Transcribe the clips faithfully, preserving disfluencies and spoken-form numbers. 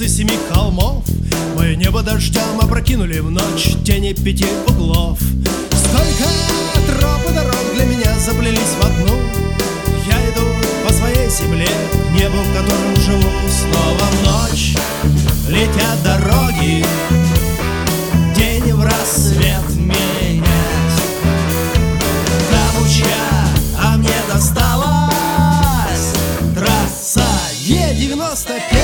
границы семи холмов. Мое небо дождем опрокинули в ночь тени пяти углов. Столько троп и дорог для меня заплелись в одну. Я иду по своей земле, к небу, в котором живу. Снова в ночь летят дороги, день в рассвет менять. Камуча, а мне досталась трасса Е девяносто пять.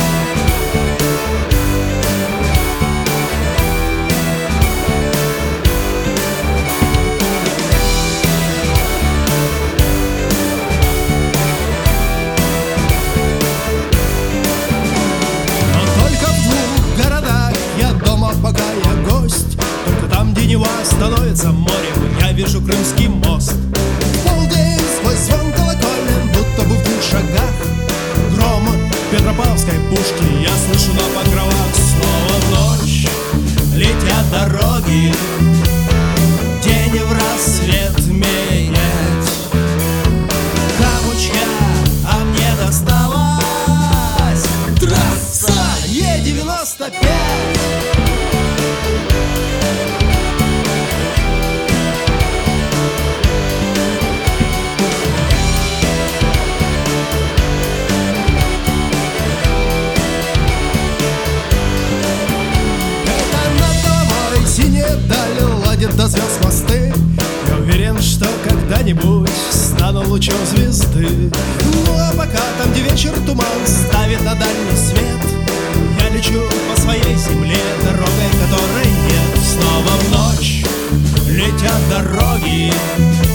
Пока я гость, только там, где Нева становится морем, я вижу Крымский мост. В полдень сквозь звон колоколен, будто бы в двух шагах грома Петропавловской пушки я слышу на покровах. Снова в ночь летят дороги, день в рассвет менять. Камучка, а мне досталась трасса Е девяносто пять. До звезд мосты. Я уверен, что когда-нибудь стану лучом звезды. Ну а пока там, где вечер туман ставит на дальний свет, я лечу по своей земле, дорогой которой нет. Снова в ночь летят дороги,